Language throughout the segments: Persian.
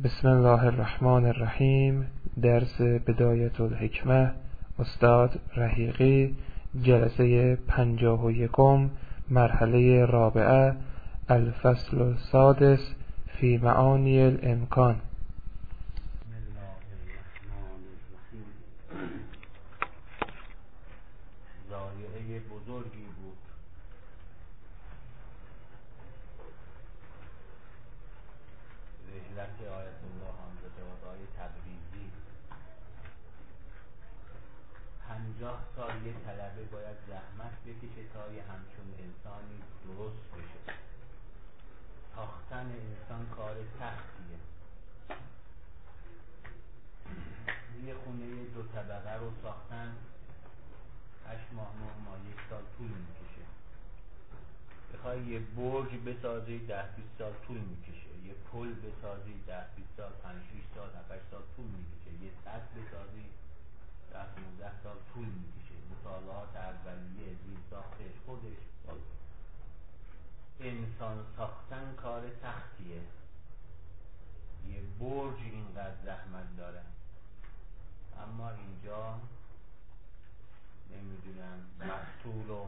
بسم الله الرحمن الرحیم. درس بدایت الحکمه، استاد رحیقی، جلسه 51، مرحله رابعه، الفصل السادس فی معانی الامکان. بسم الله الرحمن الرحیم. ضایعه بزرگی بود رحلت آیت الله حمزه‌آبادی تبریزی. 50 سال یه طلبه باید زحمت بکشه تا یه همچون انسانی درست بشه. ساختن انسان کار سختیه. یه خونه 2 طبقه رو ساختن 8 ماه 9 ماه 1 سال طول میکشه. بخوای یه برج بسازی 10-20 سال طول میکشه. یه پل بسازی 10-20 سال 5-6 سال 7-8 سال طول میکشه. یه سد بسازی 10-15 سال طول میکشه. مطالعات اولیه زیر ساختش خودش. انسان ساختن کار سختیه. یه برج اینقدر زحمت داره، اما اینجا نمیدونم مستول و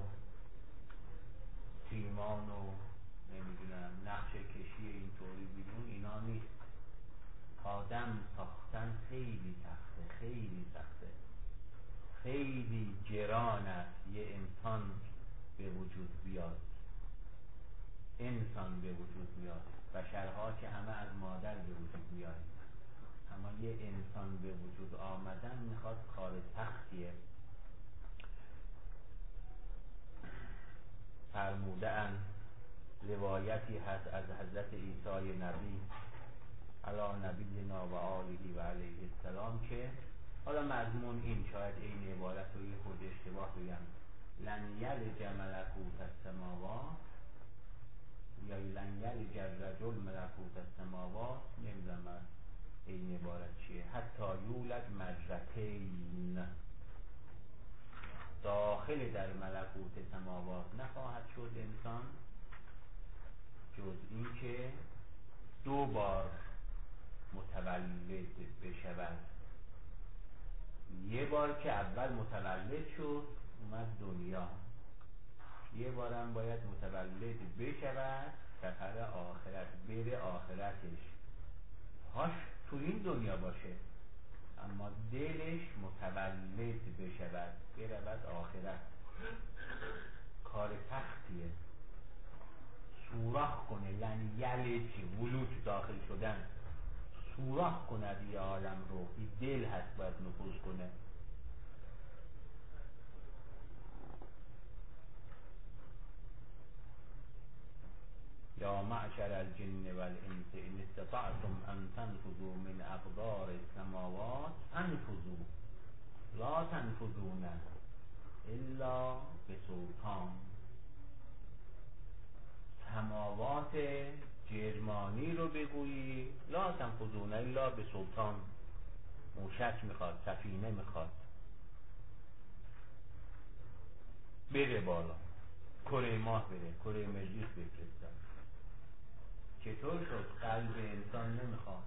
سیمان و نمیدونم نقشه کشی اینطوری بیرون اینا نیست. آدم ساختن خیلی سخته، خیلی سخته، خیلی گران است یه انسان به وجود بیاد. انسان به وجود بیاد. بشرها که همه از مادر به وجود بیاد، اما یه انسان به وجود آمدن میخواد کار سختیه. فرموده اند، روایتی هست از حضرت عیسی نبی علی نبینا و آله و علیه السلام که حالا مضمون این، شاید این عبارت رو یه خود اشتباه بگم، لن یلج ملکوت السماوات یا لن یلج الرجل ملکوت السماوات، نمیدونم این عبارت چیه، حتی یولد مجرتین، داخل در ملکوت سماوات نخواهد شد انسان جز این که 2 بار متولد بشود. یه بار که اول متولد شد اومد دنیا، یه بارم باید متولد بشود سفر آخرت، بره آخرتش، هاش تو این دنیا باشه اما دلش متولد بشود برود آخرت. کار سختیه. سوراخ کنه، لن یلج، ولوج داخل شدن، سوراخ کند یه عالم رو. این دل هست باید نفوذ کنه. یا معشر الجن والانس ان استطعتم ان تنفذوا من اقدار السماوات انفذوا لا تنفذون الا بسلطان. سماوات جرمانی رو بگویی لا تنفذون الا بسلطان. موشک میخواد، سفینه میخواد، بره بالا، کره ماه بره، کره مریخ بفرستن. چطور شد؟ قلب انسان نمیخواد.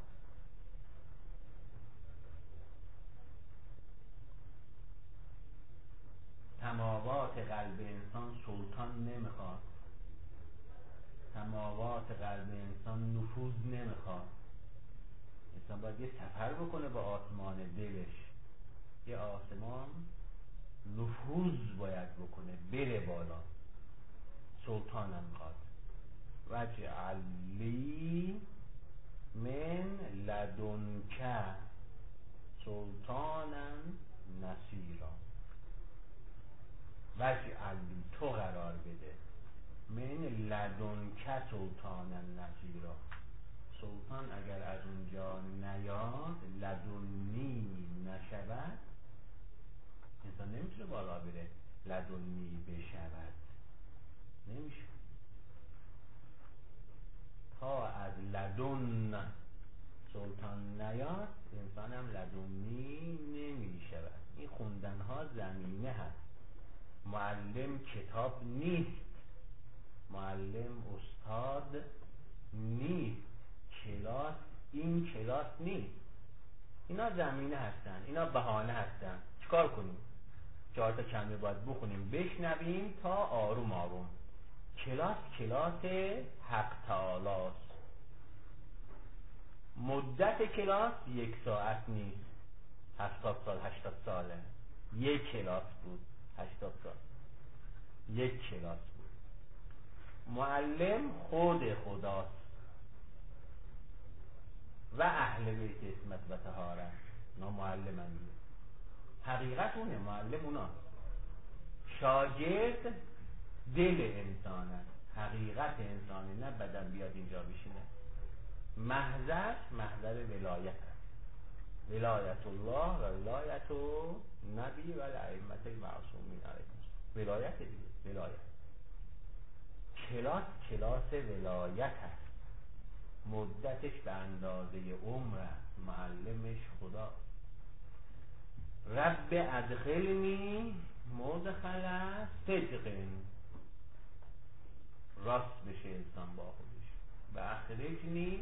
سماوات قلب انسان سلطان نمیخواد. سماوات قلب انسان نفوذ نمیخواد. انسان باید یه سفر بکنه با آسمان دلش. یه آسمان نفوذ باید بکنه، بره بالا. سلطانم میخواد. وجعل لی من لدنک سلطانا نصیرا. وجعل لی، تو قرار بده، من لدنک سلطانا نصیرا. سلطان اگر از اونجا نیاد، لدنی نشود، انسان نمیتونه بالا بره. لدنی بشود نمیشه. تا از لدن سلطان نیاد انسان هم لدنی نمیشود. این خوندن ها زمینه هست. معلم کتاب نیست، معلم استاد نیست، کلاس این کلاس نیست. اینا زمینه هستن، اینا بهانه هستن. چیکار کنیم؟ 4 تا کلمه باید بخونیم بشنویم تا آروم آروم. کلاس حق تعالی است. مدت کلاس 1 ساعت نیست، 70 سال 80 ساله. 1 کلاس بود، 80 سال 1 کلاس بود. معلم خود خداست و اهل بیت اسمت و طهارت. اونا معلمن، حقیقت اونه، معلم اونا. شاگرد دل انسانه، حقیقت انسانه، نه بدن بیاد اینجا بشینه. محضر ولایت هست، ولایت الله و ولایت نبی و الائمه المعصومین علیهم. ولایت دیگه، ولایت. کلاس ولایت هست. مدتش به اندازه عمر است. معلمش خدا. رب ادخلنی مدخل صدق، راست بشه انسان با خودش. و اخرجنی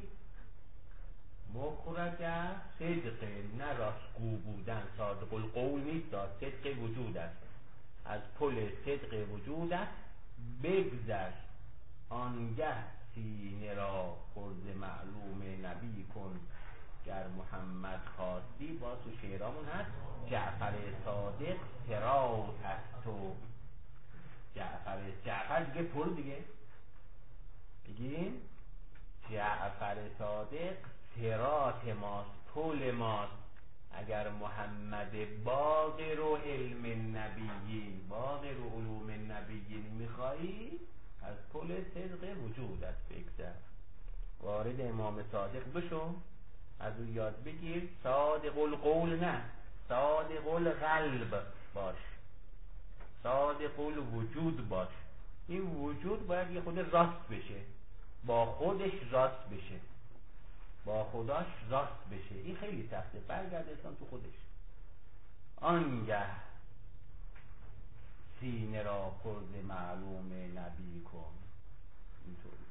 مخرج صدق، نه راستگو بودن، صادق القول نیست، صدق وجود است. از پل صدق وجود است بگذر، آنگه سینه را پرز معلوم نبی کن. گر محمد خواستی، با تو شعرامون هست، جعفر صادق صراط هست. تو جعفر دیگه پر دیگه، بگیم جعفر صادق صراط ماست، پل ماست. اگر محمد باقر و علم نبیین، باقر و علوم نبیین میخوایی، از پل صدق وجودت بگذر. وارد امام صادق بشو، از او یاد بگیر. صادق القول نه، صادق القلب باش، صادق الوجود باش. این وجود باید یه خود راست بشه، با خودش راست بشه، با خداش راست بشه. این خیلی سخته، برگرد انسان تو خودش. آنگه سینه را پرز معلوم نبی کن. اینطوری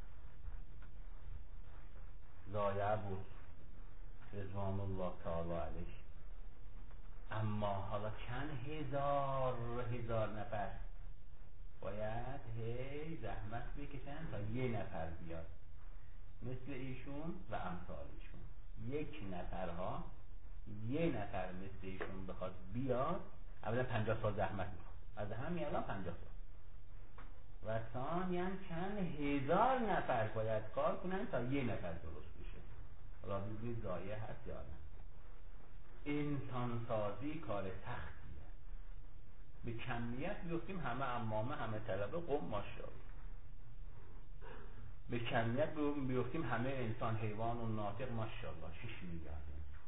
زایه بود رضوان الله تعالی علیه. اما حالا چند هزار نفر باید هی زحمت بکشن تا یه نفر بیاد مثل ایشون و امثال ایشون. 1 نفرها، یه نفر مثل ایشون بخواد بیاد، اولا 50 سال زحمت میخواد، از همین الان 50 سال. و ثانیاً چند هزار نفر باید کار کنن تا یه نفر درست بشه. حالا ببینید ضایع هست یا نه. انسان سازی کار سختیه. به کمیت بیفتیم همه عمامه، همه طلبه، قم ماشاءالله. به کمیت بیفتیم همه انسان، حیوان و ناطق ماشاءالله 6 میلیارد.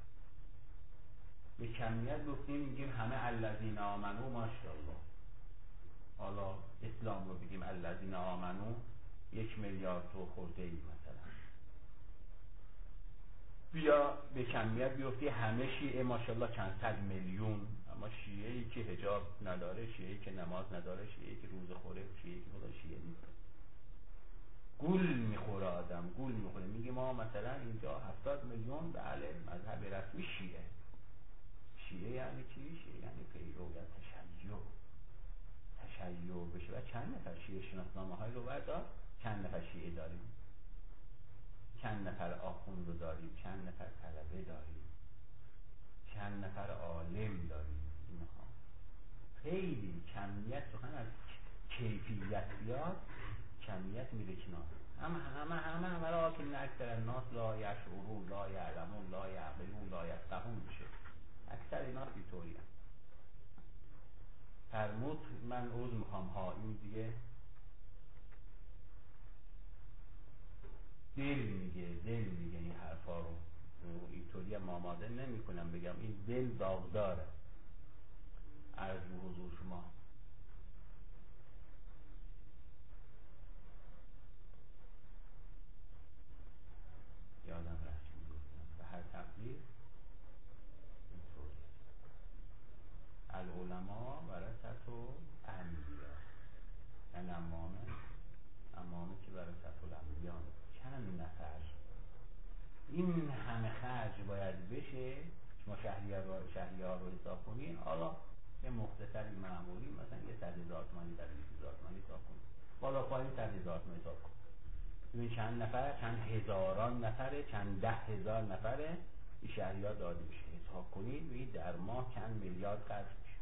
به کمیت بیفتیم میگیم همه الذین آمنو ماشاءالله. حالا اسلام رو بگیم الذین آمنو 1 میلیارد و خورده ای مثلا. بیا به کمیت بیفتی همه شیعه ماشاءالله چند صد میلیون. اما شیعه‌ای که حجاب نداره، شیعه‌ای که نماز نداره، شیعه‌ای که روزه خوره، شیعه‌ای که خدا شیعه نیست. گول میخوره آدم، گول میخوره. میگه ما مثلا اینجا 70 میلیون بله مذهب رسمی شیعه. شیعه یعنی چی؟ شیعه یعنی پیروی تشیع بشه. و چند نفر شیعه شناسنامه های رو بردار، چند نفر شیعه داریم، چند نفر آخوند رو داریم، چند نفر طلبه داریم، چند نفر عالم داریم. اینها خیلی کمیت، سخن از کیفیت بیاد کمیت میره کنار. همه را که اکثر الناس لا یشعرون، لا یعلمون، لا یعقلون، لا یفقهون بشه. اکثر اینا اینطوری هست. فرمود من عوض میخوام ها، این دیگه دل میگه این حرفا رو. اینطوری هم آماده نمی کنم بگم، این دل داغداره. عرض به حضور شما یادم رفت چی میگفتم. به هر تقدیر اینطوری العلماء ورثة الانبیاء، یعنی امامه که ورثة الانبیاء. چند نفر این همه خرج باید بشه. شما شهریه ها رو حساب کنین، حالا یه مختصری معمولی مثلا یه 100,000 تومانی 120,000 تومانی حساب کنین، بالا پایین 100,000 تومانی حساب کن. ببین چند نفر، چند هزاران نفره، چند 10,000 نفره این شهریه ها داده میشه. حساب کنید ببینید در ماه چند میلیارد خرج میشه.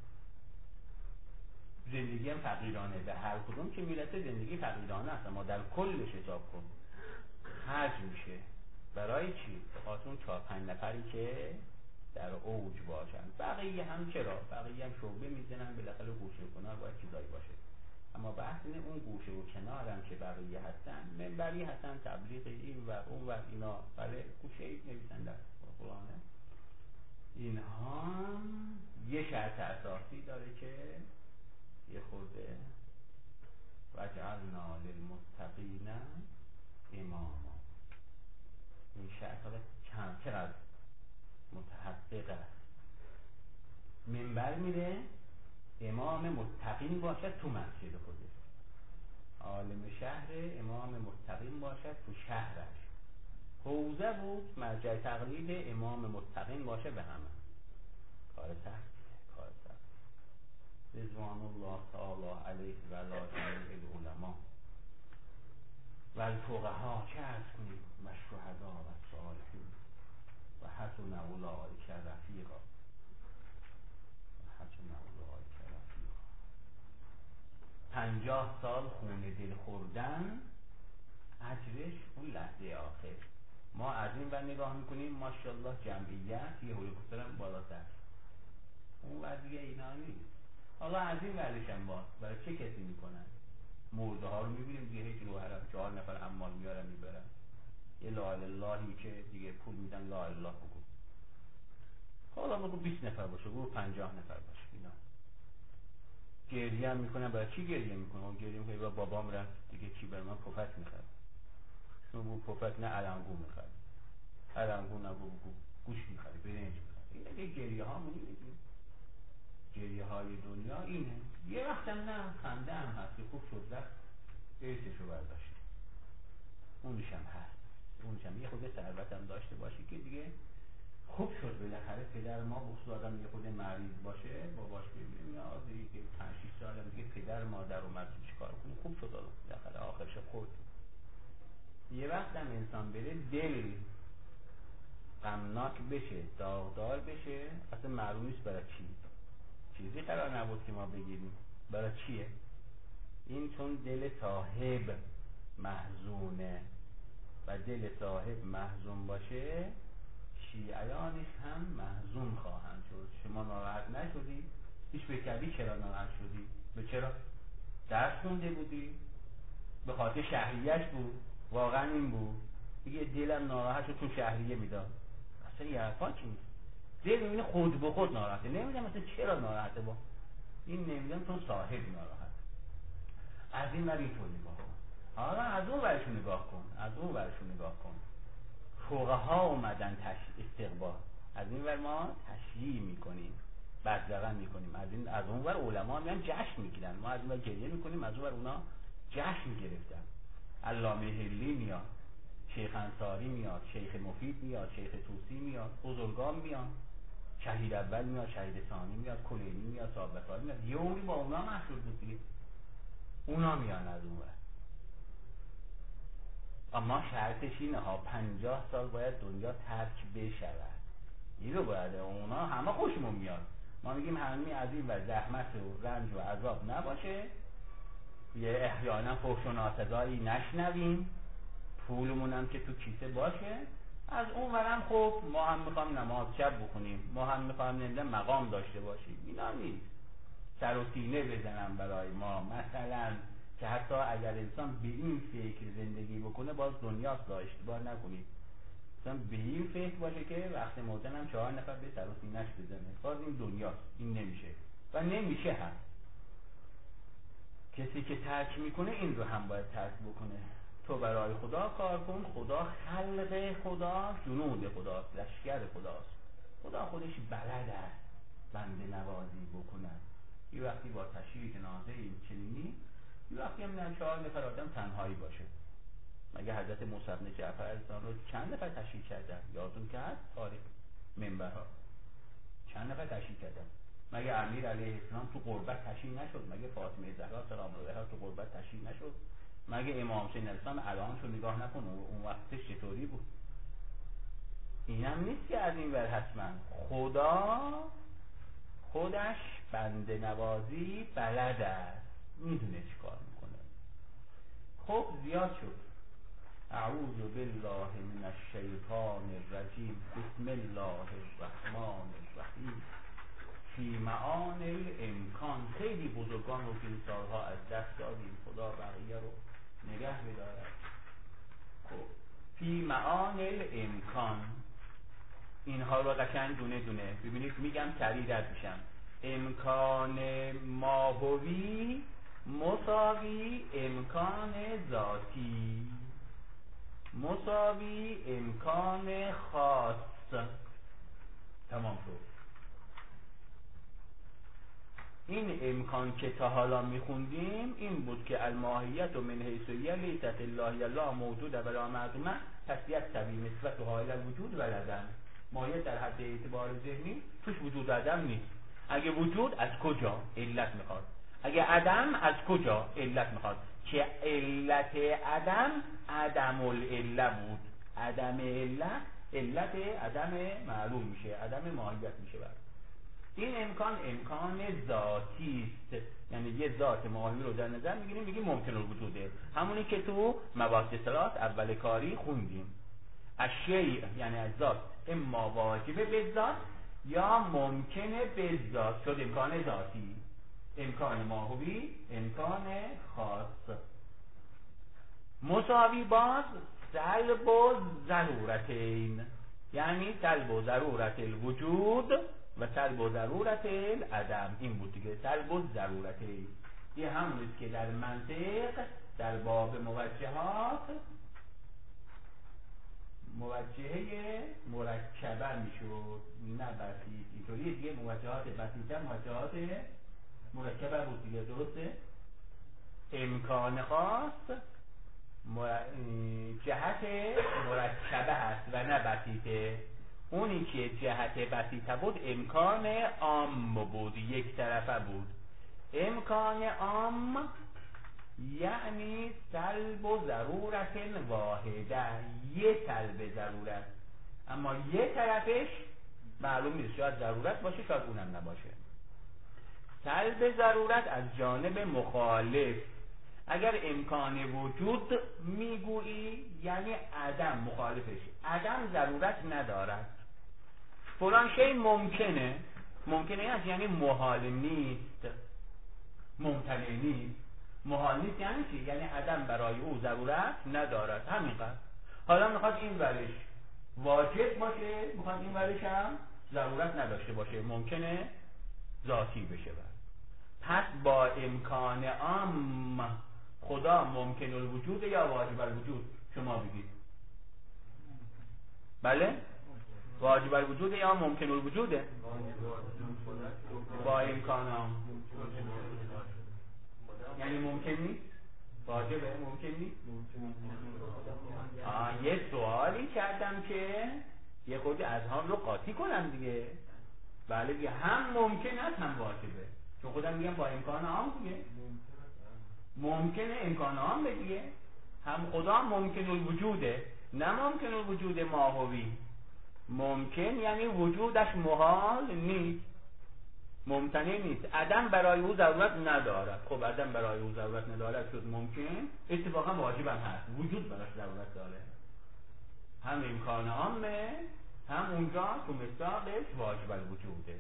زندگی هم فقیرانه، به هر کدوم که میرسه زندگی فقیرانه است، اما در کلش حساب کن خرج میشه. برای چی؟ به خاطر اون 4-5 نفری که در اوج باشن. بقیه هم چرا؟ بقیه هم شعبه میزنن، بالاخره گوشه و کنار باید چیزایی باشه. اما بحث اینه اون گوشه و کنار هم که بقیه هستن، منبری هستن، تبلیغ این و اون و اینا، برای گوشه ای نویسن در قرآنه. اینها یه شرط اساسی داره که یه خورده وجعلنا للمتقین اماما. این شرط ها چقدر متحقق است. منبر میره امام متقین باشد تو مسجد خودش، عالم شهر امام متقین باشد تو شهرش، حوزه بود مرجع تقلید امام متقین باشه به همه. کار سختیه، کار سخت. رضوان الله تعالی علیه و علی جمیع العلماء و الفقهاء چه عرض کنیم و شهدا و صالحین و حسن اولئک رفیقا. 50 سال خون دل خوردن اجرش اون لحظه آخر. ما از این ور نگاه میکنیم ماشاءالله جمعیت یه هلیکوپتر هم بالاتر، اون ور دیگه اینا نیست. حالا از این ورش هم باز برای چه کسی میکنن؟ مرده ها رو میبینیم دیگه، هیچ رو حرم 4 نفر حمال میارن میبرن، یه لا اله الا اللهی که دیگه پول میدن لا اله الا بگو. حالا بگو 20 نفر باشه، بگو 50 نفر باشه، اینا گریه هم میکنن. برای چی گریه میکنن؟ اون گریه میکنه با بابام رفت دیگه، کی بر من پفک میخواد؟ شما بگو پفک نه علنگو میخواد، علنگو نه بگو گوش میخواد، برنج میخواد. این دیگه گریه ها میدونید، گریه های دنیا اینه. یه وقت هم نه خنده هم هست که خوب شد رفت ارثشو برداشت، اونش هم هست. اونش هم یه خود ثروت هم داشته باشی که دیگه خوب شد. بالاخره پدر ما بخصوص آدم یه خود مریض باشه باباش ببینه نیازی که 5-6 سال هم دیگه پدر مادر اومد چیکار کنه، خوب شد بالاخره آخرش خورد. یه وقت هم انسان بره دل غمناک بشه، داغدار بشه، اصلا معلوم نیست برای چی. چیزی قرار نبود که ما بگیریم، برای چیه این؟ چون دل صاحب محزونه و دل صاحب محزون باشه شیعیانش هم محزون خواهند شد. شما ناراحت نشدی؟ هیچ بکردی چرا ناراحت شدی؟ به چرا؟ درس خونده بودی؟ به خاطر شهریهش بود؟ واقعا این بود؟ دیگه دلم ناراحت شد چون شهریه میداد. اصلا یه حرفا چی نیست. دل میبینه خود به خود ناراحته، نمیدونم مثلا چرا ناراحته، با این نمیدونم چون صاحب ناراحت. از این ور اینطور نگاه کن، حالا از اون ورشون نگاه کن، از اون ورشون نگاه کن. فقها اومدن استقبال، از این ور ما تشییع میکنیم، بدرقه میکنیم. از اون ور علما میان جشن میگیرن، ما از این ور گریه میکنیم، از اون ور اونا جشن گرفتن. علامه حلی میاد، شیخ انصاری میاد، شیخ مفید میاد، شیخ طوسی میاد، بزرگان میاد، شهید اول میاد، شهید ثانی میاد، کلینی میاد، صاحب بطاری میاد. یه عمری با اونا مشهور بود دیگه، اونا میان از اون ور. اما شرطش اینه ها 50 سال باید دنیا ترک بشود. این رو باید، اونا همه خوشمون میاد. ما میگیم همین از این و زحمت و رنج و عذاب نباشه، یه احیانا فحش و ناسزایی نشنویم، پولمون هم که تو کیسه باشه. از اون ورم خب ما هم میخوام نماز شب بخونیم، ما هم میخوام نمیدونم مقام داشته باشیم، اینا نیست. سر و سینه بزنم برای ما مثلا که حتی اگر انسان به این فکر زندگی بکنه باز دنیاست، اشتباه نکنید. مثلا به این فکر باشه که وقت موتن هم 4 نفر به سر و سینه‌اش بزنه، باز این دنیاست. این نمیشه و نمیشه هم. کسی که ترک میکنه این رو هم باید ترک بکنه. تو برای خدا کار کن، خدا خلق خدا، جنود خداست، لشکر خداست. خدا خودش بلد است بنده نوازی بکند. یه وقتی با تشییع جنازه این چنینی، یه وقتی هم نه 4 نفر آدم تنهایی باشه. مگه حضرت موسی بن جعفر علیه رو چند نفر تشییع کردن؟ یادتون که هست تاریخ منبرها چند نفر تشییع کردن؟ مگه امیر علیه السلام تو غربت تشییع نشد؟ مگه فاطمه زهرا سلام الله علیها تو غربت تشییع نشد؟ مگه امام حسین علیه السلام الانشو نگاه نکن اون وقتش چطوری بود؟ اینم نیست که از این ور حتما خدا خودش بنده نوازی بلد است، میدونه چی کار میکنه. خب زیاد شد. اعوذ بالله من الشیطان الرجیم بسم الله الرحمن الرحیم فی معان الامکان. خیلی بزرگان رو که این سالها از دست دادیم، خدا بقیه رو نگه بدارد. خب فی معان الامکان اینها رو قشنگ دونه دونه ببینید، میگم سریع رد میشم. امکان ماهوی مساوی امکان ذاتی مساوی امکان خاص. تمام شد. این امکان که تا حالا میخوندیم این بود که الماهیت و من حیث لیست الله لا موجود ولا معدومه تسلیت سبی نسبت و حائل الوجود ولدن. ماهیت در حد اعتبار ذهنی توش وجود عدم نیست. اگه وجود از کجا؟ علت میخواد. اگه عدم از کجا؟ علت میخواد. که علت عدم عدم العله بود. عدم علت عدم معلوم میشه، عدم ماهیت میشه. این امکان ذاتی است، یعنی یه ذات ماهی رو در نظر میگیریم میگیم ممکن الوجوده، همونی که تو مباحث صلات اول کاری خوندیم. الشیء یعنی از ذات اما واجبه به ذات یا ممکنه به ذات، شد امکان ذاتی. امکان ماهوی امکان خاص. مساوی باز سلب و ضرورتین، یعنی سلب و ضرورت الوجود و سلب و ضرورت العدم. این بود دیگه، سلب و ضرورتین. این همونیست که در منطق در باب موجهات موجهه مرکبه میشد، نه بسیط. اینطوری دیگه موجهات بسیطه موجهات مرکبه بود دیگه، درسته؟ امکان خاص جهت مرکبه هست و نه بسیطه. اونی که جهت بسیطه بود امکان عام بود، یک طرفه بود. امکان عام یعنی سلب و ضرورت واحده، یه سلب ضرورت، اما یه طرفش معلوم نیست، شاید ضرورت باشه شاید اونم نباشه. سلب ضرورت از جانب مخالف. اگر امکان وجود میگویی یعنی عدم مخالفش، عدم ضرورت ندارد. فلان شی ممکنه، ممکنه هست یعنی محال نیست، ممتنع نیست. محال نیست یعنی چی؟ یعنی عدم برای او ضرورت ندارد، همینقدر. حالا میخواد این ورش واجب باشه، میخواد این ورش هم ضرورت نداشته باشه، ممکنه ذاتی بشه. پس با امکان عام خدا ممکن الوجود یا واجب الوجود؟ شما بگید. بله؟ واجب الوجود یا ممکن الوجوده؟ با امکان عام یعنی ممکن نیست؟ واجبه؟ ممکن نیست؟ یه سوالی کردم که یه خودی اذهان رو قاطی کنم دیگه. بله دیگه، هم ممکن است هم واجبه، چون خودم میگم با امکان عام دیگه. ممکنه امکان عام دیگه، هم خدا ممکن الوجوده، نه ممکن الوجود ماهوی. ممکن یعنی وجودش محال نیست، ممتنع نیست، عدم برای او ضرورت ندارد. خب عدم برای او ضرورت ندارد شد ممکن، اتفاقا واجب هم هست، وجود براش ضرورت داره. هم امکان عامه، هم اونجا تو مصداقش واجب الوجوده.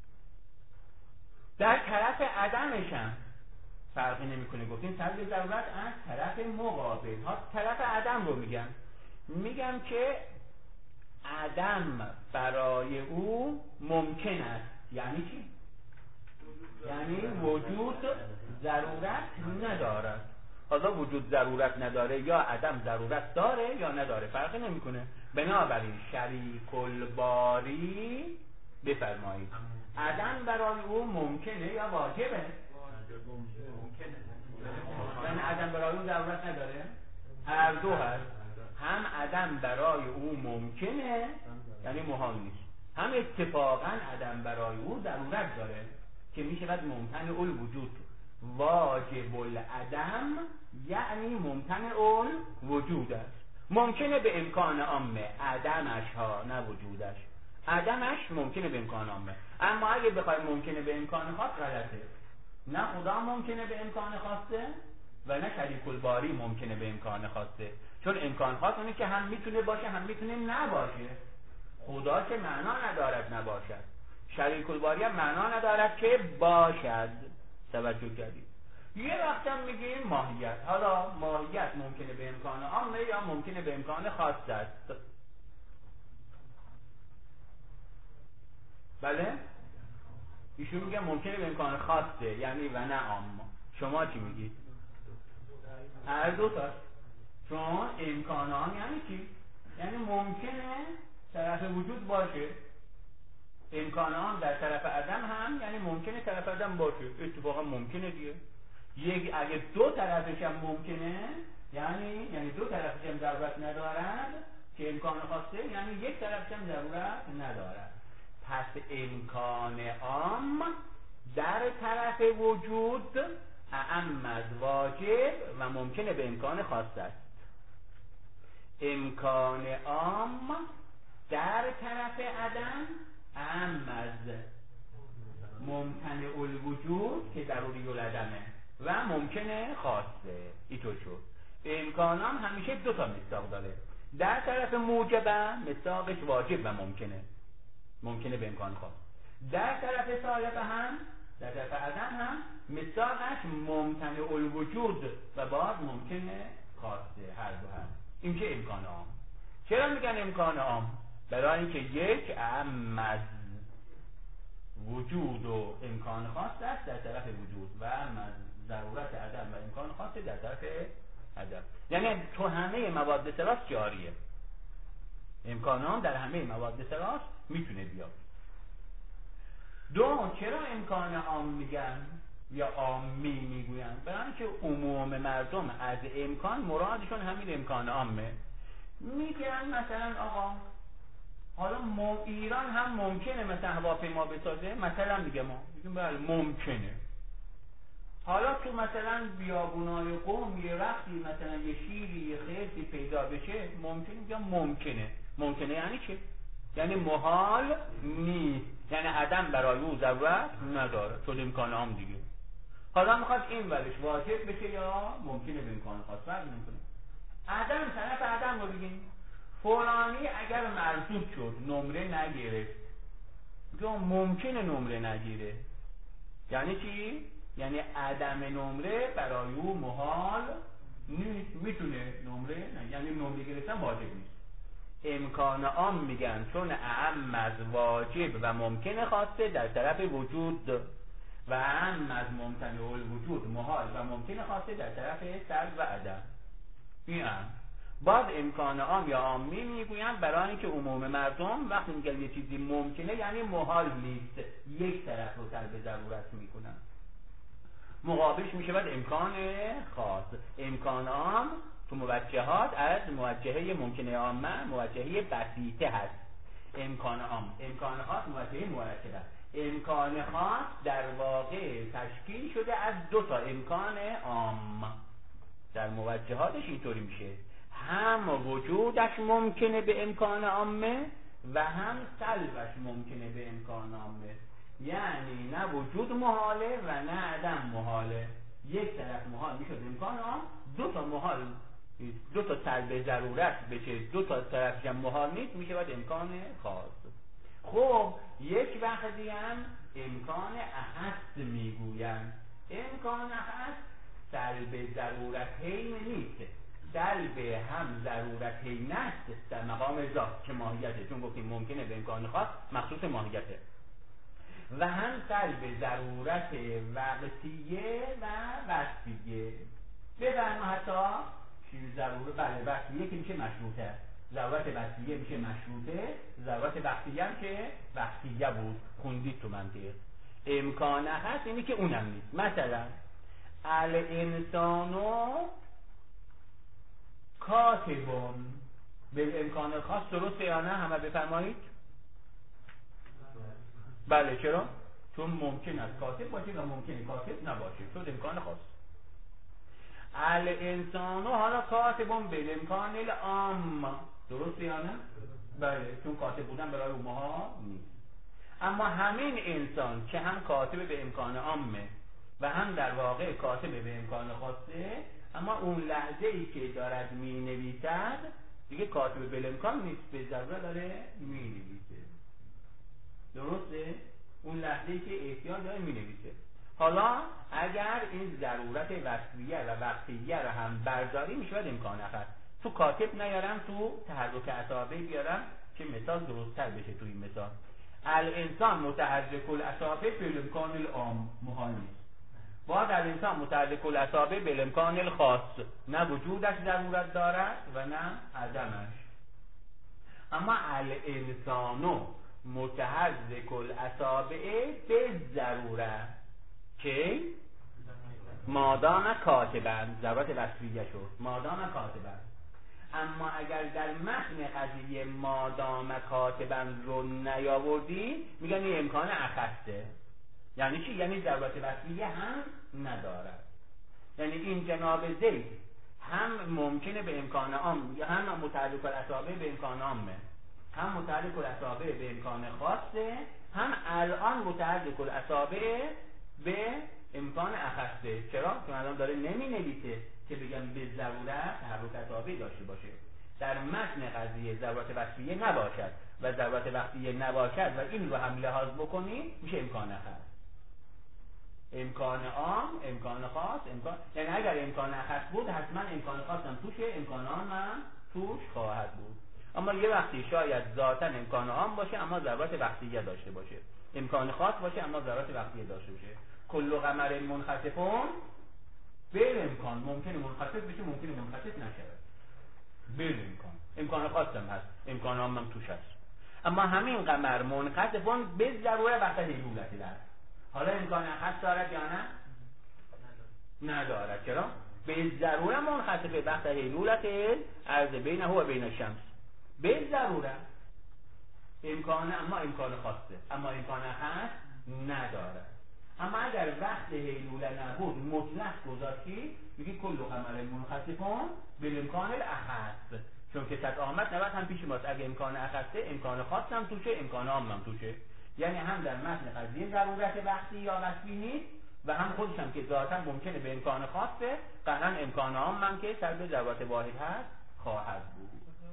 در طرف عدمش هم فرقی نمیکنه. گفتیم سلب ضرورت از طرف مقابل ها. طرف عدم رو میگم که عدم برای او ممکن است. یعنی چی؟ یعنی وجود ضرورت ندارد. حالا وجود ضرورت نداره یا عدم ضرورت داره یا نداره، فرقی نمیکنه. بنابراین شریک الباری بفرمایید عدم برای او ممکنه یا واجبه؟ یعنی عدم برای او ضرورت نداره؟ هر دو هست، هم عدم برای او ممکنه یعنی محال نیست، هم اتفاقا عدم برای او ضرورت داره که میشود ممتنع الوجود. واجب العدم یعنی ممتنع الوجود است. ممکنه به امکان عامه، عدمش ها نه وجودش، عدمش ممکنه به امکان عامه. اما اگه بخوای ممکنه به امکان خاص غلطه، نه خدا ممکنه به امکان خاصه و نه شریک الباری ممکنه به امکان خاصه. چون امکان خاص اونه که هم میتونه باشه هم میتونه نباشه. خدا که معنا ندارد نباشد، شریک الباری هم معنا ندارد که باشد. توجه کردید؟ یه وقت هم میگیم ماهیت. حالا ماهیت ممکنه به امکان عامه یا ممکنه به امکان خاص است. بله؟ ایشون میگه ممکنه به امکان خاصه یعنی و نه عام. شما چی میگید؟ هر دو تا. چون امکان عام یعنی چی؟ یعنی ممکنه طرف وجود باشه، امکان عام در طرف عدم هم یعنی ممکنه طرف عدم باشه. اتفاقا ممکنه دیگه. اگه دو طرفش هم ممکنه یعنی دو طرفش هم ضرورت ندارد که امکان خاصه، یعنی یک طرفش هم ضرورت ندارد. پس امکان عام در طرف وجود اعم از واجب و ممکنه به امکان خاص است. امکان عام در طرف عدم اعم از ممتنع الوجود که ضروری العدمه و ممکنه خاصه. اینطور شد. امکان عام همیشه دو تا مصداق داره. در طرف موجب مصداقش واجب و ممکنه به امکان خاص. در طرف سالب هم، در طرف عدم هم مصداقش ممتنع الوجود و بعد ممکنه خاصه. هر دو هم. این که امکان عام. چرا میگن امکان عام؟ برای اینکه یک اعم از وجود و امکان خاص است در طرف وجود و اعم از ضرورت عدم و امکان خاص در طرف عدم. یعنی تو همه مواد سراس جاریه. امکان عام در همه مواد سراس میتونه بیاد. دو، چرا امکان عام میگن یا عامی میگوین؟ برای اینکه عموم مردم از امکان مرادشون همین امکان عامه. میگن مثلا آقا حالا ایران هم ممکنه مثلا هواپیما بسازه، مثلا میگیم بله ممکنه. حالا تو مثلا بیابونای قم یه وقتی مثلا یه شیری یه خرسی پیدا بشه ممکنه، میگم ممکنه یعنی چه؟ یعنی محال نیست، یعنی عدم برای او ضرورت نداره. شد امکان عام دیگه. حالا میخواد این ورش واجب بشه یا ممکنه به امکان خاص فرق نمیکنه. عدم طرف عدم رو بگیم فلانی اگر مرصود شد نمره نگرفت، یا ممکنه نمره نگیره. یعنی چی؟ یعنی عدم نمره برای او محال نیست، میتونه نمره نه، یعنی نمره گرفتن واجب نیست. امکان عام میگن چون اعم از واجب و ممکن خاصه در طرف وجود و اعم از ممتنع الوجود محال و ممکن خاصه در طرف سلب و عدم. این باز امکان عام یا عامی میگوین برای اینکه عموم مردم وقتی میگن یه چیزی ممکنه یعنی محال نیست، یک طرف رو سلب ضرورت میکنن. مقابلش میشه بعد امکان خاص. امکان عام تو موجهات از موجهه ممکنه عامه موجهه بسیطه هست. امکان عام، امکان خاص موجهه مرکبه. امکان خاص در واقع تشکیل شده از دو تا امکان عام. در موجهاتش اینطوری میشه، هم وجودش ممکنه به امکان عامه و هم سلبش ممکنه به امکان عامه. یعنی نه وجود محاله و نه عدم محاله. یک طرف محال میشه امکان عام، دو تا محال، دو تا سلب ضرورت بشه، دو تا طرفش هم محال نیست، میشه باید امکان خاص. خب یک وقت دیگه هم امکان احس میگوین. امکان احس سلب ضرورتین نیست، سلب هم ضرورتین است در مقام ذات که ماهیته، چون گفتیم ممکنه به امکان خاص مخصوص ماهیته، و هم سلب ضرورت وقتیه و وصفیه. بفرما حتی ضرورت وقتیه که میشه مشروطه، ضرورت وقتیه میشه مشروطه، ضرورت وقتیه هم که وقتیه بود خوندید تو منطق. امکانه هست اینی که اونم نیست. مثلا الانسانو کاتبون به امکان خاص درسته یا نه؟ همه بفرمایید. بله چرا؟ چون ممکن است کاتب باشه و ممکنه کاتب نباشه، شد امکان خاص. الانسانو حالا کاتبون به امکان العام، درسته یا نه؟ بله، چون کاتب بودن برای اونها نیست. اما همین انسان که هم کاتب به امکان عامه و هم در واقع کاتب به امکان خاصه، اما اون لحظه ای که دارد می نویسد دیگه کاتب به امکان نیست، به ضرورت داره می نویسه. درسته؟ اون لحظه ای که احتیاج داره می نویسه. حالا اگر این ضرورت وصفیه و وقتیه رو هم برداری میشه باید امکان اخر. تو کاتب نیارم، تو تحرک اصابع بیارم که مثال درست‌تر بشه. تو این مثال الانسان متحرک الاصابع بالامکان العام محال نیست. باید الانسان متحرک الاصابع بالامکان الخاص، نه وجودش ضرورت دارد و نه عدمش. اما الانسانو متحرک الاصابع به ضرورت که مادام کاتبن، ضرورت وصفیه شد مادام کاتبن. اما اگر در متن قضیه مادام کاتبن رو نیاوردی میگن این امکان اخصه. یعنی چی؟ یعنی ضرورت وصفیه هم ندارد. یعنی این جناب زید هم ممکنه به امکان عام، هم متعلق الاصابع به امکان عامه، هم متعلق الاصابع به امکان خاصه، هم الان متعلق الاصابع به امکان اخصه. چرا؟ چون الان داره نمی نویسه که بگم به ضرورت تحرک اصابع داشته باشه. در متن قضیه ضرورت وصفیه نباشد و ضرورت وقتیه نباشد و این رو هم لحاظ بکنی میشه امکان اخص. امکان عام، امکان خاص، امکان، یعنی اگر امکان اخص بود حتما امکان خاص هم توشه، امکان عام هم توش خواهد بود. اما یه وقتی شاید ذاتاً امکان عام باشه اما ضرورت وقتیه داشته باشه، امکان خاص باشه اما ضرورت وقتیه داشته باشه. کل قمر منخسفون بالامکان، ممکنه منخسف بشه ممکنه منخسف نشه، بالامکان. امکان خاص هم هست، امکان عام هم توش هست. اما همین قمر منخسفون به ضرورت وقت هیولتی داره. حالا امکان خاص دارد یا نه؟ ندارد. چرا؟ به ضرورت منخسفه وقت هیولت عرض بینه و بین الشمس، به ضرورت امکان، اما امکان خاصه، اما امکان خاص ندارد. اما اگر وقت هیلوله نبود مطلق گذاشتی میگی کل قمر منخسفون بالامکان الاخص، چون که صد آمد نبود هم پیش ماست. اگه امکان اخصه امکان خاص هم توشه، امکان عام هم توشه. یعنی هم در متن قضیه ضرورت وقتی یا وصفی نیست و هم خودش هم که ذاتا ممکنه به امکان خاصه، قطعا امکان عام هم که سر به ضرورت واحد هست خواهد بود.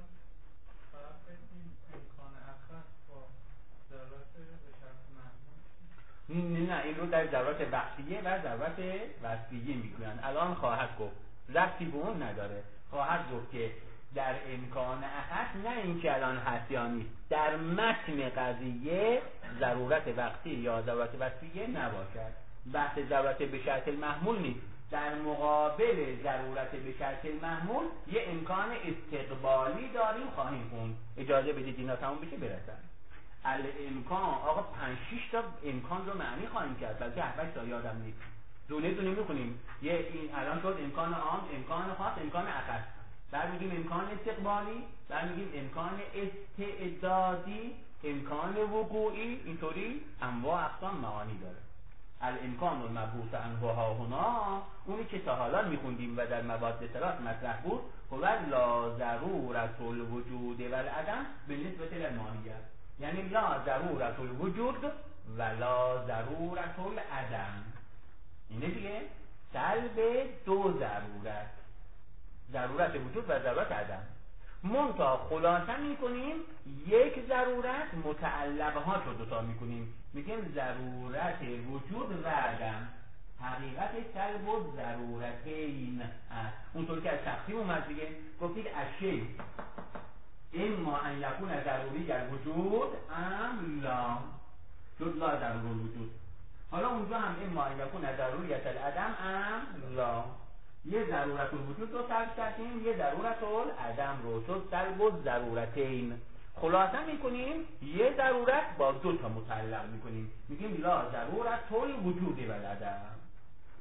نه، این رو در ضرورت وقتیه و ضرورت وصفیه میگویند. الان خواهد گفت، ربطی به اون نداره. خواهد گفت که در امکان اخص، نه اینکه الان هست یا نیست، در متن قضیه ضرورت وقتی یا ضرورت وصفیه نباشد. بحث ضرورت به شرط المحمول نیست. در مقابل ضرورت به شرط المحمول یه امکان استقبالی داریم، خواهیم خوند. اجازه بدید اینا تموم بشه برسن. الامکان، آقا 5-6 تا امکان رو معنی خواهیم کرد، بلکه 7-8 تا یادم نیست. دونه دونه میخونیم. یه این الان شد امکان عام، امکان خاص، امکان اخص. بعد میگیم امکان استقبالی، بعد میگیم امکان استعدادی، امکان وقوعی. اینطوری انواع اقسام معانی داره. الامکان المبعوث انواع هنا، اونی که تا حالا میخوندیم و در مواد ثلاث مطرح بود، هو لا ضرورت الوجود والعدم بالنسبه للماهیه. یعنی لا ضرورت الوجود و لا ضرورت العدم. اینه دیگه سلب دو ضرورت، ضرورت وجود و ضرورت عدم. منتها خلاصه میکنیم یک ضرورت متعلقهاش رو دوتا میکنیم، میگیم ضرورت وجود و عدم. حقیقت سلب و ضرورتین است. اونطور که از تقسیم اومد دیگه، گفتید اشی اما ان یکون ضروری الوجود ام لا، شد لا ضرور الوجود. حالا اونجا هم اما ان یکون ضروریت العدم ام لا، یه ضرورت الوجود رو سلب کردیم، یه ضرورت العدم رو، شد سلب و ضرورتین. خلاصه میکنیم یه ضرورت با دو تا متعلق میکنیم، میگیم لا ضرورت الوجود والعدم.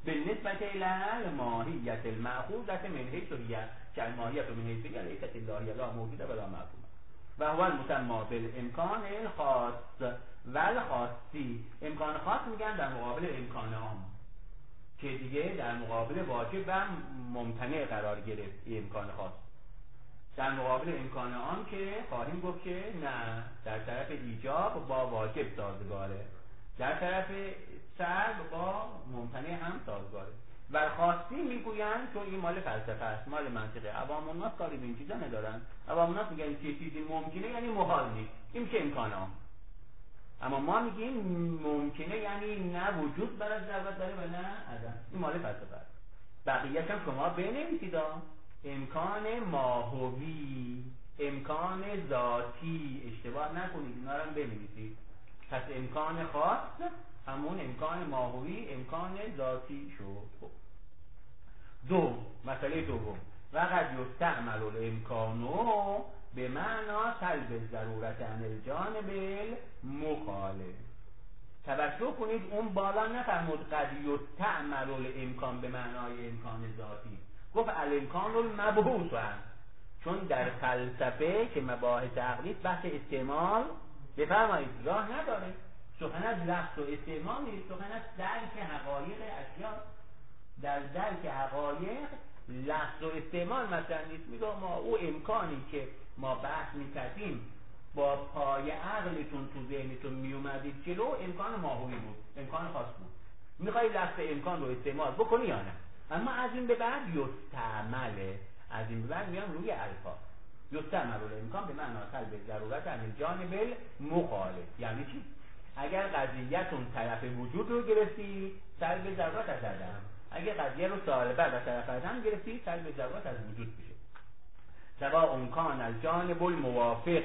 بالنسبة إلى الماهیت المأخوذة من حيث هي كالماهیت من حيث هي لیست اللهیه لا موجوده ولا معدومه و هو المسمى بالامکان الخاص و الخاصی. امکان خاص میگن در مقابل امکان عام که دیگه در مقابل واجب و ممتنع قرار گرفت. امکان خاص در مقابل امکان عام که خواهیم گفت که نه، در طرف ایجاب با واجب سازگاره، در طرف سلب با ممتنع هم سازگاره. و خاصی میگویند چون این مال فلسفه است، مال منطقه. عوام الناس کاری به این چیزا ندارن. عوام الناس میگن که چیزی ممکنه یعنی محال نیست، این میشه امکان عام. اما ما میگیم ممکنه یعنی نه وجود برای ضرورت داره و نه عدم. این مال فلسفه است. بقیه‌اش هم شما بنویسید. امکان ماهوی، امکان ذاتی، اشتباه نکنید اینا رو هم بنویسید. پس امکان خاص همون امکان ماهوی، امکان ذاتی شد. دو، مسئله دوم، و قد یستعمل الامکان به معنا سلب ضرورت عن الجانب المخالف. توجه کنید اون بالا نفرمود قد یستعمل الامکان به معنای امکان ذاتی، گفت الامکان المبحوث هم. چون در فلسفه که مباحث عقلی بحث استعمال بفرمایید راه نداره. سخن از لفظ و استعمال نیست، سخن از درک حقایق اشیا. در درک حقایق لفظ و استعمال مثلا نیست. میگه ما او امکانی که ما بحث میکردیم با پای عقلتون تو ذهنتون میومدید جلو، امکان ماهوی بود، امکان خاص بود. میخوای لفظ امکان رو استعمال بکنی یا نه؟ اما از این به بعد یستعمله، از این به بعد میام روی الفاظ. یستعمل الامکان به معنی سلب ضرورت عن الجانب المخالف. یعنی چی؟ اگر قضیه‌تون طرف وجود رو گرفتی، سلب ضرورت از عدم. اگر قضیه رو سالبه و طرف عدم گرفتی، سلب ضرورت از وجود میشه. سواء کان الجانب الموافق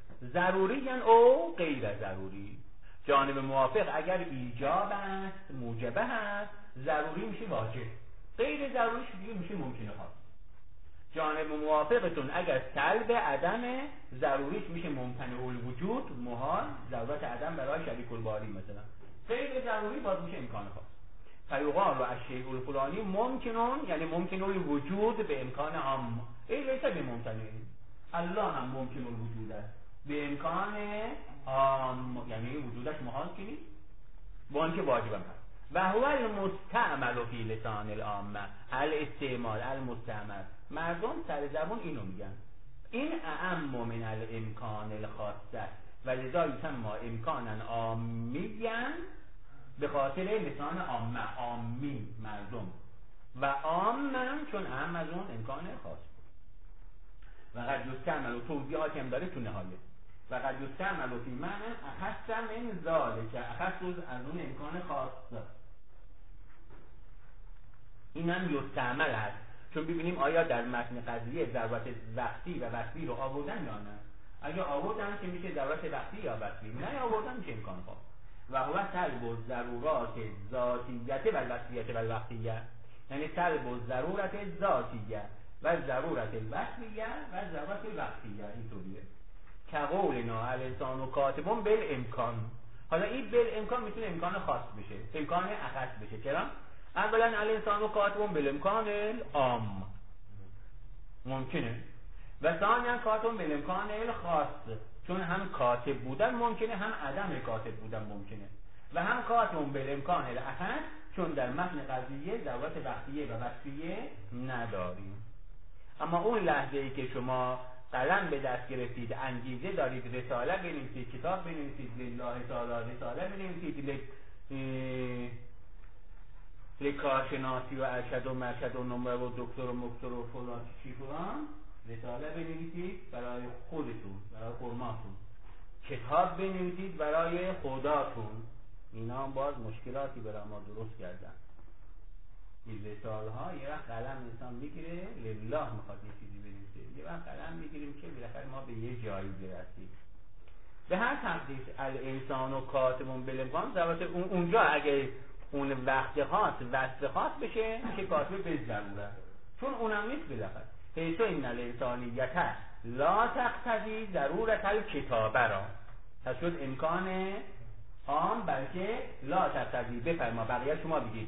ضروری او غیر ضروری. جانب موافق اگر ایجاب است، موجبه است، ضروری میشه واجب. غیر ضروریش دیگه میشه ممکنه خاص. جانب موافقتون اگر سلب عدم، ضروریش میشه ممتنع الوجود، محال، ضرورت عدم برای شریک الباری مثلا. غیر ضروری باز میشه امکان خاص. فیقال و الشیء الفلانی ممکنون، یعنی ممکن الوجود به امکان عام. این لیس بممتنع. الله هم ممکن الوجود است به امکان عام، یعنی وجودش محال که نیست، با اینکه واجب هم هست. و هو المستعمل فی لسان العامه، الاستعمال المستعمل. مردم سر زبان اینو میگن، این اعم من الامکان الخاصه و لذا یسمى امکانا عامیا به خاطر لسان عامه، عامی مردم، و عامن چون اعم از اون امکان خاص بود. و قد یستعمل و توضیحاتی هم داره تو نهایه. و قد یستعمل فی معنی اخص من ذالک، اخص از اون امکان خاص. این هم یستعمل هست چون ببینیم آیا در متن قضیه ضرورت وقتی و وصفی رو آوردن یا نه. اگه آوردن که میشه ضرورت وقتی یا وصفی، نه آوردن میشه امکان خاص. و هو سلب الضرورات ذاتیه و الوصفیه و الوقتیه، یعنی سلب الضرورت ذاتیه و ضرورت الوصفیه و ضرورت الوقتیه. اینطوریه که قولنا الانسان و کاتبون بالامکان. حالا این بالامکان میتونه امکان خاص بشه، امکان اخص بشه. چرا؟ اولا الانسان و کاتبون بالامکان العام ممکنه، و ثانیا کاتبون بالامکان الخاص، چون هم کاتب بودن ممکنه، هم عدم کاتب بودن ممکنه، و هم کاتبون بالامکان الاخص، چون در متن قضیه ضرورت وقتیه و وصفیه نداریم. اما اون لحظه ای که شما قلم به دست گرفتید، انگیزه دارید رساله بنویسید، کتاب بنویسید، لله تعالی رساله بنویسید، لکارشناسی و ارشد و مرشد و نمره و دکتر و مکتر و فلان چی فلان، رساله بنویسید برای خودتون، برای قرماتون، کتاب بنویسید برای خداتون. اینا هم باز مشکلاتی برای ما درست کردن. این رساله ها یه وقت قلم انسان میگیره لله میخواد یه چیزی بنویسه، یه وقت قلم میگیریم که بالاخره ما به یه جایی برسیم. به هر تقدیر الانسان و کاتبون بالامکان، ضرورت اونجا اگه اون وقت خاص وقت خاص بشه که کاتب به ضرورت، چون اونم نیست بالاخره. حیث این الانسانیت لا تقتضی ضرورت الکتابه را، پس شد امکان عام بلکه لا تقتضی. بفرما بقیه شما بگید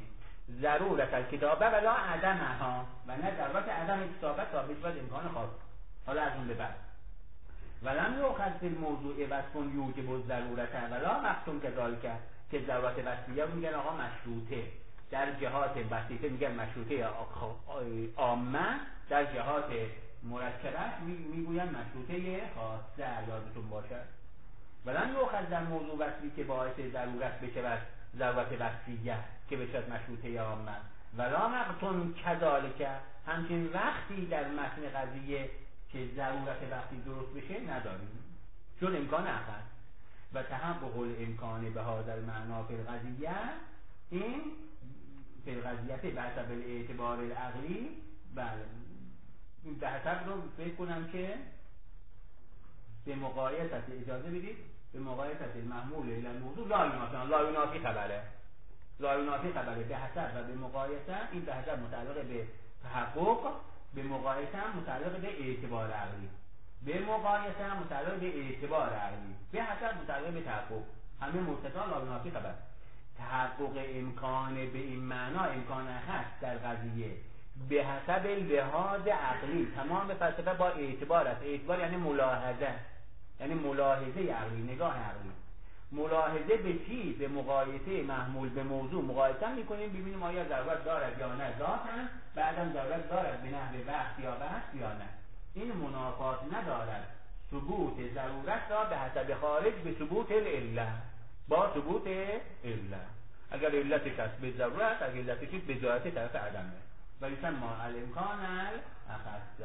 ضرورت الکتابه ولا عدمها، و نه ضرورت عدم کتابه ثابت باید امکان خاص. حالا از اون به بعد ولم یؤخذ فی الموضوع وصف یوجب الضرورت ولا مقصود کذالک، که ضرورت وصفیه میگن آقا مشروطه، در جهات بسیطه میگن مشروطه عامه، در جهات مرکبه میگوین مشروطه خاصه. یادتون باشه ولم یؤخذ در موضوع وصفی که باعث ضرورت بشه ضرورت وصفیه که بشه مشروطه عامه، ولا مقصود کذالک، همچنین وقتی در متن قضیه که ضرورت وقتی درست بشه نداریم، چون امکان اخر و تحقق الامکان به هذا المعنا فی القضیه، این فی القضیه به حسب الاعتبار العقلی. بله این به حسب رو فکر کنم که به مقایسه، اجازه بدید، به مقایسه المحمول الی الموضوع لا ینافی خبره، لا ینافی خبره به حسب و به مقایسه، این به حسب متعلق به تحقق، به مقایسه هم متعلق به اعتبار عقلی، به مقایسه هم متعلق به اعتبار عقلی، به حسب متعلق به تحقق، همه مرتبطان لا ینافی خبر. تحقق امکان به این معنا امکان خاص در قضیه به حسب لحاظ عقلی، تمام فلسفه با اعتبار است. اعتبار یعنی ملاحظه، یعنی ملاحظه عقلی، نگاه عقلی. ملاحظه به چی؟ به مقایسه محمول به موضوع مقایسه میکنیم ببینیم آیا ضرورت دارد یا نه ذاتاً، بعدم ضرورت دارد به نحو وقت یا بحث یا نه. این منافات ندارد ثبوت ضرورت را به حسب خارج به ثبوت العله، با ثبوت علت. اگر علتش هست به ضرورت، اگر علتش به ضرورت طرف عدمه و یسمى الامکان الاخص.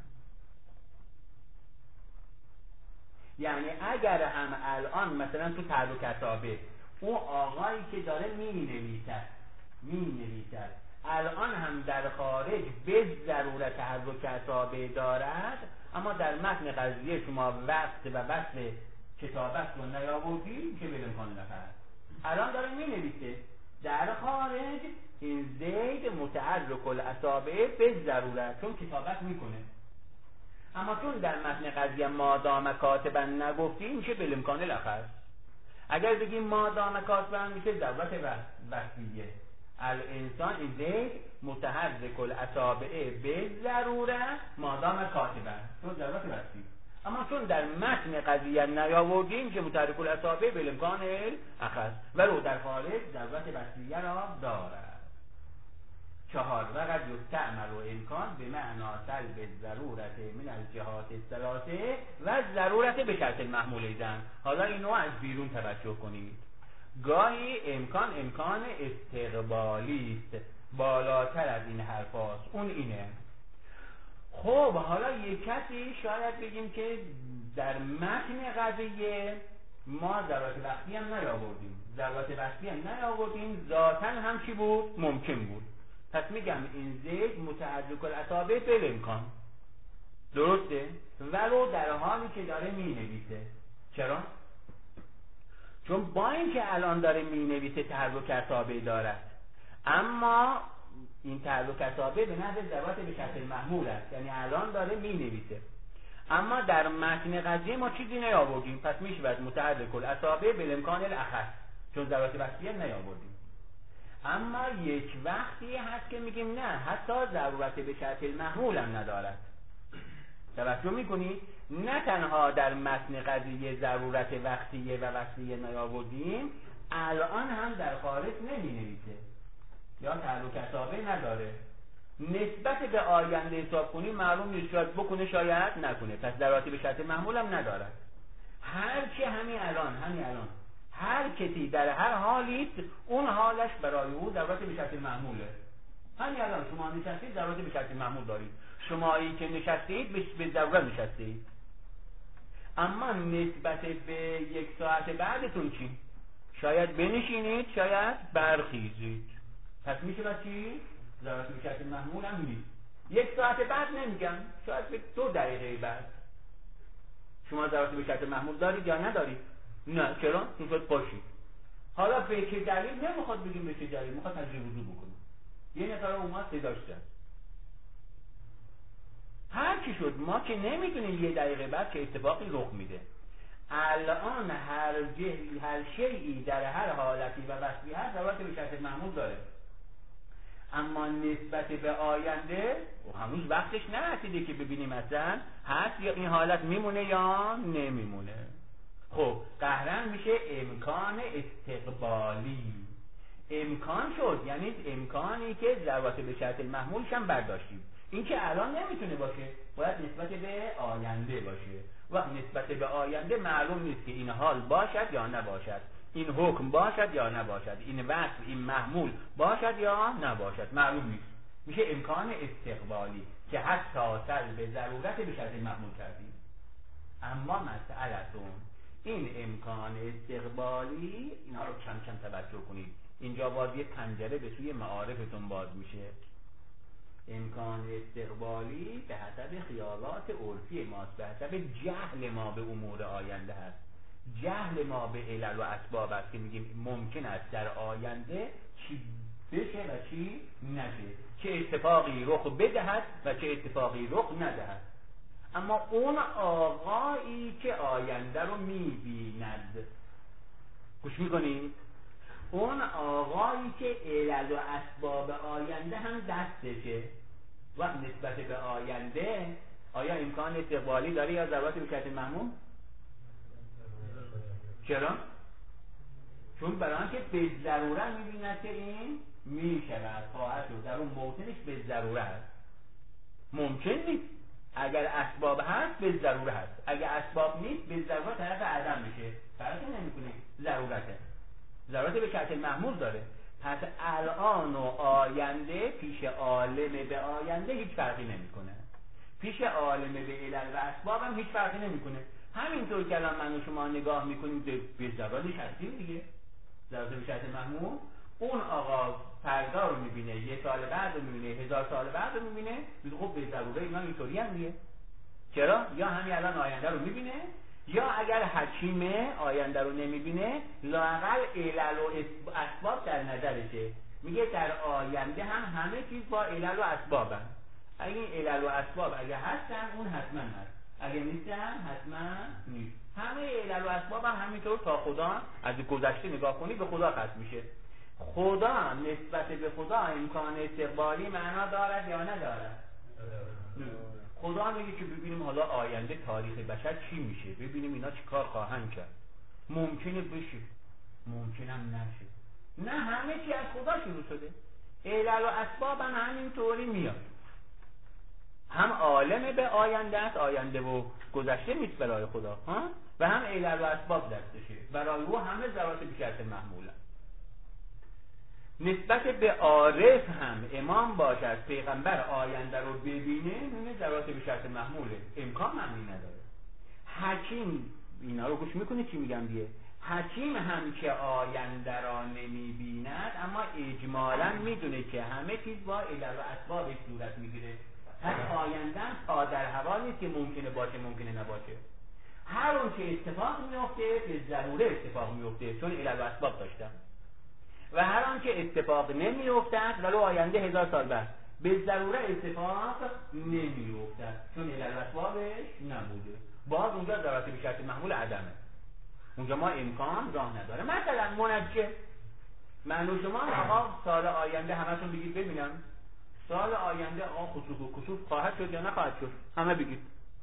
یعنی اگر هم الان مثلا تو تحرک کتابه اون آقایی که داره می نویسد الان هم در خارج به ضرورت تحرک کتابه دارد، اما در متن قضیه شما وقت و بس کتابت رو نیاوردی که به امکان نفر الان داره می نویسه در خارج، این زید متحرک الاصابع به ضرورت چون کتابت میکنه، اما چون در متن قضیه مادام کاتبا نگفتیم میشه بالامکان الاخر. اگر بگیم مادام کاتبا میشه ضرورت وصفیه، الانسان این زید متحرک الاصابع به ضرورت مادام کاتبا چون ضرورت وصفی، اما چون در متن قضیه نیاوردیم که متحرک الاصابع بالامکان الاخر و رو در خارج ضرورت وصفیه را دارد. 4 وقد یستعمل و امکان به معنا سلب ضرورت من الجهات الثلاثه و ضرورت به شرط المحمول ایزن. حالا اینو از بیرون توجه کنید. گاهی امکان استقبالی است، بالاتر از این حرف هاست، اون اینه. خب حالا یک کسی شاید بگیم که در متن قضیه ما ضرورت وقتی هم نیاوردیم، ذاتاً هم چی بود؟ ممکن بود. پس میگم این زید متحرک الاصابع بالامکان، درسته؟ ولو در حالی که داره مینویسه. چرا؟ چون با اینکه الان داره مینویسه تحرک اصابع دارد، اما این تحرک اصابع به نحو ضرورت به شرط محمول است، یعنی الان داره مینویسه، اما در متن قضیه ما چیزی نیاوردیم، پس میشود متحرک الاصابع بالامکان الاخص چون ضرورت وصفیه نیاوردیم. اما یک وقتی هست که میگیم نه، حتی ضرورت به شرط المحمول هم ندارد. توجه میکنید؟ نه تنها در متن قضیه ضرورت وقتیه و وصفیه نیاوردیم، الان هم در خارج نمینویسه یا تحرک اصابع نداره. نسبت به آینده حساب کنی معلوم نیست، شاید بکنه شاید نکنه، پس ضرورت به شرط محمول هم ندارد. هرچی همین الان هر کسی در هر حالی اون حالش برای او ضرورت به شرط محموله. همین الان شما نشستید ضرورت به شرط محمول دارید، شمایی که نشستید به ضرورت نشستید، اما نسبت به یک ساعت بعدتون چی؟ شاید بنشینید شاید برخیزید، پس میشه با چی؟ ضرورت به شرط محمول هم نیست. یک ساعت بعد نمیگم، شاید به 2 دقیقه بعد شما ضرورت به شرط محمول دارید یا ندارید؟ نه. چرا؟ چون پاشید. حالا به چه دلیل؟ نمیخواد بگیم به چه دلیل، میخواد تجربه وضو بکنه. یه نفر اومد صداش زد، هر چی شد ما که نمیدونیم یه دقیقه بعد که اتفاقی رخ میده. الان هر شیئی در هر حالتی و وصفی هست ضرورت به شرط محمول داره. اما نسبت به آینده هنوز وقتش نرسیده که ببینیم اصلا هست یا این حالت میمونه یا نمیمونه. خب قهرن میشه امکان استقبالی. امکان شد یعنی امکانی که ذرات به شرط المحمولش هم برداشتیم. این که الان نمیتونه باشه، باید نسبت به آینده باشه. وقت نسبت به آینده معلوم نیست که این حال باشد یا نباشد، این حکم باشد یا نباشد، این وصف این محمول باشد یا نباشد، معلوم نیست. میشه امکان استقبالی که حتی سلب ضرورت به شرط محمول کردیم. اما مسئلتون این امکان استقبالی، اینا رو کم کم توجه کنید. اینجا باز یه پنجره به سوی معارفتون باز میشه. امکان استقبالی به حسب خیالات عرفی ماست، به حسب جهل ما به امور آینده هست. جهل ما به علل و اسباب است که میگیم ممکن است در آینده چی بشه و چی نشه، چه اتفاقی رخ بدهد و چه اتفاقی رخ ندهد. اما اون آقایی که آینده رو میبیند، گوش میکنید؟ اون آقایی که علل و اسباب آینده هم دستشه و نسبت به آینده آیا امکان استقبالی داره یا ضرورت به شرط محمول؟ چرا؟ چون برای آنکه به ضرورت میبیند که این میشود خواهد شد، در اون موطنش به ضرورت. ممکن نیست. اگر اسباب هست به ضرورت هست، اگر اسباب نیست به ضرورت طرف عدم میشه، فرقی نمیکنه. ضرورت به شرط محمول داره. پس الان و آینده پیش عالم به آینده هیچ فرقی نمیکنه، پیش عالم به علل و اسباب هم هیچ فرقی نمیکنه. همینطور که الان من و شما نگاه میکنیم به ضرورتش هستیم دیگه، ضرورت به شرط محمول. اون آقا فردا رو میبینه، یه سال بعد رو میبینه، 1000 سال بعد رو میبینه، میگه خب به ضروره اینا اینطوری هم دیگه. چرا؟ یا همین الان آینده رو میبینه، یا اگر حکیم آینده رو نمیبینه لااقل علل و اسباب در نظرشه. میگه در آینده هم همه چیز با علل و اسباب هم. اگه این علل و اسباب اگه هستن اون حتما هست، اگه نیستن حتما نیست. همه علل و اسباب هم همینطور تا خدا از گذشته نگاه کنی به خدا ختم میشه. خدا نسبت به خدا امکان استقبالی معنا دارد یا ندارد؟ خدا میگه که ببینیم حالا آینده تاریخ بشر چی میشه، ببینیم اینا چی کار خواهند کرد. ممکنه بشه، ممکنم نشه. نه، همه چی از خدا شروع شده. علل و اسباب هم همینطوری میاد. هم عالم به آینده است، آینده و گذشته نیست برای خدا ها؟ و هم علل و اسباب دستشه، برای او همه ضرورت به شرط محموله. نسبت به عارف هم امام باشد، پیغمبر آینده رو ببینه، اینه ضرورت به شرط محموله، امکان معنی نداره. حکیم، اینا رو گوش میکنه چی میگم دیگه، حکیم هم که آینده را نمیبیند اما اجمالا میدونه که همه چیز با علل و اسبابش صورت میگیره. پس آینده هم تا در هوا نیست که ممکنه باشه ممکنه نباشه. هر اون که اتفاق میفته به ضروره اتفاق میفته، چون علل و اسباب داشتن. و هر آن که اتفاق نمیافتد ولو آینده 1000 سال بعد به ضروره اتفاق نمیافتد، چون علل و اسبابش نبوده. باز اونجا ضرورت به شرط محمول عدمه، اونجا ما امکان راه نداره. مثلا منجم، من و شما آقا سال آینده همتون بگید ببینم سال آینده آقا خسوف و کسوف خواهد شد یا نخواهد شد، همه بگید.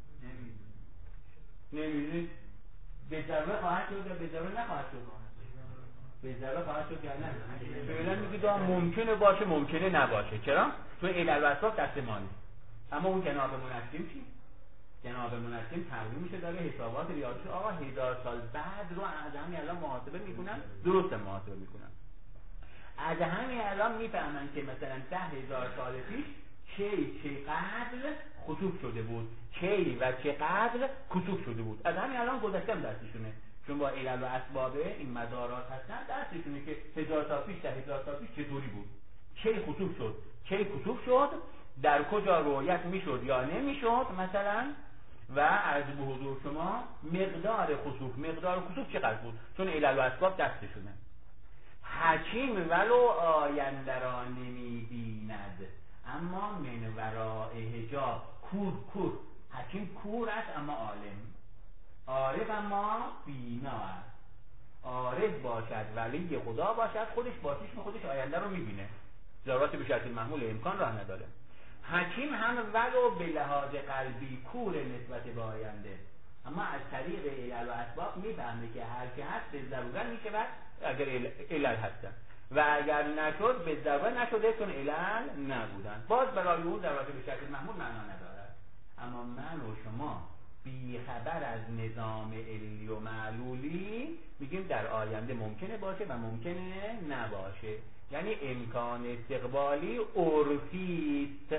نمیدونید به ضروره خواهد شد یا به ضروره نخواهد شد؟ به ضروره خواهد شد یا نه؟ فعلا میگید ممکنه باشه ممکنه نباشه. چرا؟ چون علل و اسباب دست ما نیست. اما اون جناب منجم چی؟ جناب منجم تقویم میشه داره حسابات ریاضی، آقا 1000 سال بعد رو از همین الان محاسبه میکنن، درست محاسبه میکنن. از همین الان میفهمن که مثلا 10,000 سال پیش چقدر خسوف شده بود، و چقدر کسوف شده بود. از همین الان گذشتم دستشونه، چون با علل و اسبابه این مدارات هستن دستشونه که 1000 سال پیش 10,000 سال پیش چطوری بود، چه خسوف شد، چه کسوف شد، در کجا رؤیت میشد یا نمیشد مثلا، و عرض به حضور شما مقدار خسوف مقدار کسوف چقدر بود، چون علل و اسباب دستشونه. حکیم ولو آینده را نمی‌بیند اما من وراء حجاب کور حکیم کور است اما عالم، عارف اما بینا است. عارف باشد ولی خدا باشد خودش باشیش خودش آینده رو می‌بینه، ضرورت به شرط المحمول امکان راه نداره. حکیم هم ولو به لحاظ قلبی کور نسبت به آینده، اما از طریق علل و اسباب میفهمه که هر که هست به ضرورت میشه و اگر علل هستن و اگر نشد به ضرورت نشده چون علل نبودن. باز برای اون ضرورت به شرط المحمول معنا ندارد. اما من و شما بی خبر از نظام علی و معلولی میگیم در آینده ممکنه باشه و ممکنه نباشه. یعنی امکان استقبالی عرفیست،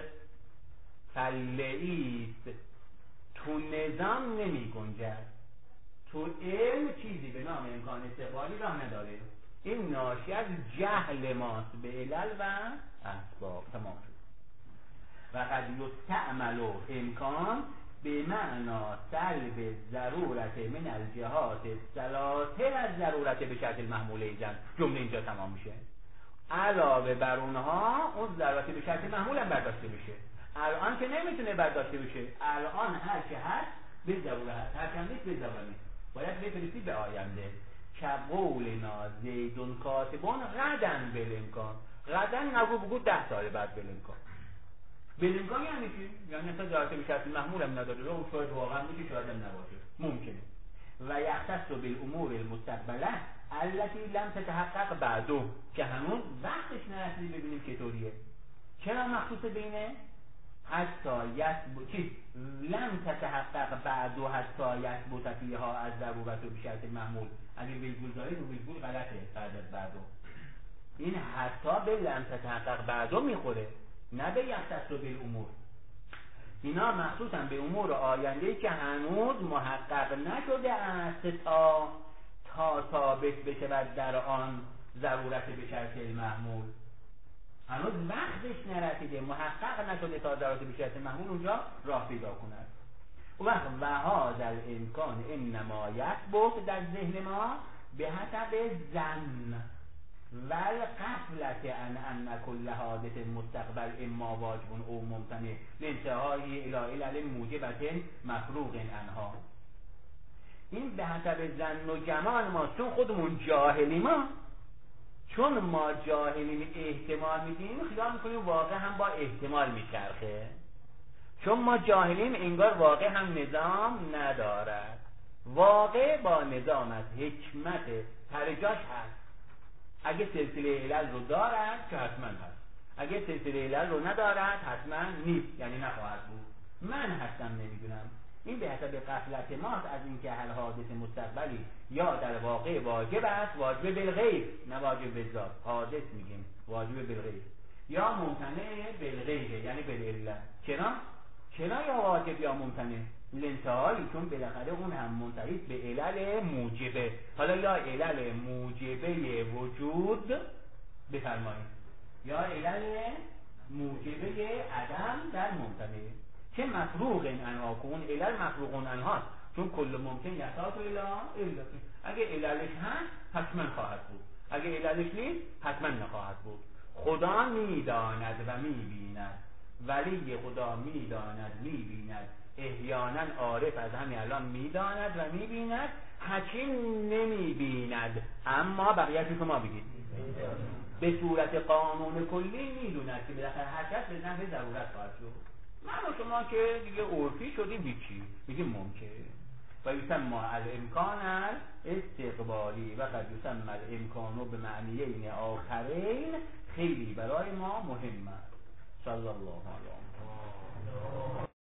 فلعیست، تو نظام نمی گنجد. تو علم چیزی به نام امکان استقبالی راه نداره. این ناشی از جهل ماست به علل و اسباب. تمام شد. و قد یستعمل امکان به معنا سلب ضرورت من الجهات الثلاثه از ضرورت به شرط المحمول ایزن. جمله اینجا تمام میشه. علاوه بر اونها اون ضرورت به شرط محمول هم برداشته بشه. الان که نمیتونه برداشته بشه، الان هر چه هست به ضرورت هست، هر چه نیست به ضرورت نیست. باید بفرستی به آینده. کقولنا زیدون کاتبون غدن بالامکان. غدن نگو بگو 10 سال بعد بالامکان. بالامکان یعنی چی؟ یعنی اصلا ضرورت به شرط محمول هم نداره، اون شاید واقعا میشه، شاید هم نباشه، ممکنه. و یختص بالامور المستقبله التي لم تتحقق بعده، که هنوز وقتش نرسیده ببینیم چطوریه. چرا مخصوص بینه؟ حتی یثبت چی؟ لم تتحقق بعده حتی یثبت فیها از ضرورت و بشرط محمول. اگه ویرگول دارید اون ویرگول غلطه بعد از بعده. این حتی به لم تتحقق بعده میخوره، نه به یختص بالامور. اینا مخصوصا به امور آینده‌ای که هنوز محقق نشده است تا ثابت بشه و در آن ضرورت به شرط المحمول. هنوز وقتش نرسیده، محقق نشده تا ضرورت به شرط المحمول اونجا راه پیدا کند. و هذا الامکان انما یثبت در ذهن ما به حسب ظن والغفلة ان كل حادث مستقبل اما واجب او ممتنع لانتهایی الی علل موجبة مفروغ عنها. این به حسب ظن و گمان ما، چون خودمون جاهلی ما، چون ما جاهلیم احتمال میدیم، خیال میکنیم واقع هم با احتمال میچرخه. چون ما جاهلیم انگار واقع هم نظام ندارد. واقع با نظام از حکمت پرجاش هست. اگه سلسله علل رو دارد که حتما هست، اگه سلسله علل رو ندارد حتما نیست، یعنی نخواهد بود. من هستم نمیدونم. این به حسب غفلت ماست از اینکه هر حادث مستقبلی یا در واقع واجب است، واجب بالغیب، نه واجب بالذات. حادث میگیم واجب بالغیب، یا ممتنع بالغیب یعنی بالعلت. چرا یا واجب یا ممتنع؟ لانتهایی، چون بالاخره اون هم منتهی به علل موجبه. حالا یا علل موجبه وجود بفرمایید یا علل موجبه عدم در ممتنع. چه مفروغ عنها، کون علل مفروغ عنها، چون کل ممکن یحتاج الی علت. اگه عللش هست حتما خواهد بود، اگه عللش نیست حتما نخواهد بود. خدا میداند و میبیند، ولی خدا میداند میبیند. احیانا عارف از همین الان میداند و میبیند، حکیم نمیبیند اما بقیه‌اش شما بگید. به صورت قانون کلی میدوند که بالاخره هر کس به نحو ضرورت خواهد شد. من و شما که دیگه عرفی شدیم هیچی، میگیم ممکن. و یسمى الامکان استقبالی و قد یسمى الامکان به معنیین آخرین. خیلی برای ما مهم است. صلی الله علیه و